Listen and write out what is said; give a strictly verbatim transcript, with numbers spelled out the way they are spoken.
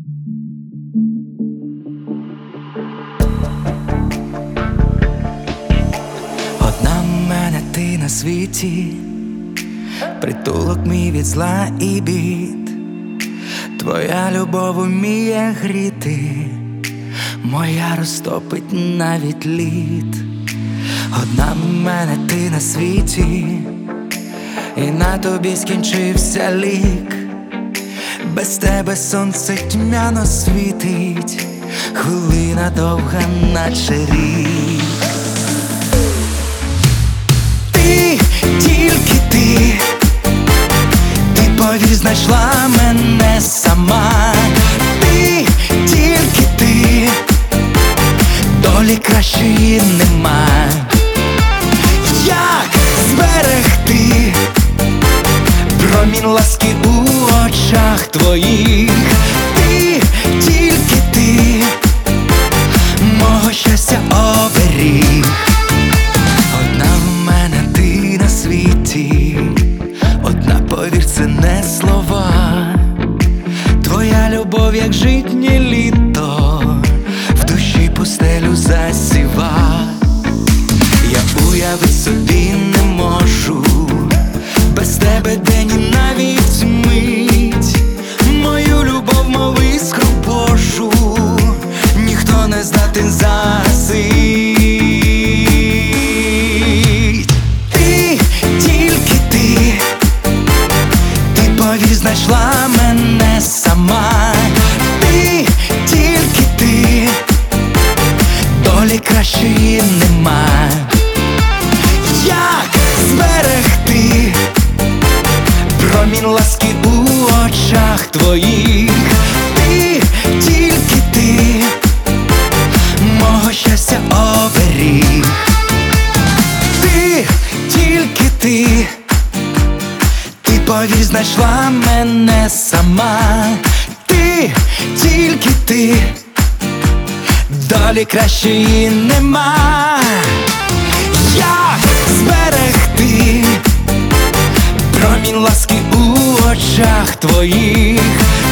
Одна в мене ти на світі, притулок мій від зла і бід. Твоя любов уміє гріти, моя розтопить навіть лід. Одна в мене ти на світі, і на тобі скінчився лік. Без тебе сонце тьмяно світить, хвилина довга, наче рік. Ти, тільки ти, ти повір, знайшла мене сама. Ти, тільки ти, долі кращої нема. Як зберегти промінь ласки у очах твоїх? Ти, тільки ти, мого щастя оберіг. Одна в мене ти на світі, одна, повір, це не слова. Твоя любов, як житнє літо, в душі пустелю засіва. Я уявить собі не можу без тебе день і навіть мить. Мою любов, мов іскру Божу, ніхто не здатен загасить. Ти, тільки ти, ти повір, знайшла мене сама. Ти, тільки ти, долі кращої нема. Як зберегти промінь ласки у очах твоїх? Ти, тільки ти, мого щастя оберіг. Ти, тільки ти, ти повір, знайшла мене сама. Ти, тільки ти, долі кращої нема. Як зберегти промінь ласки у очах твоїх?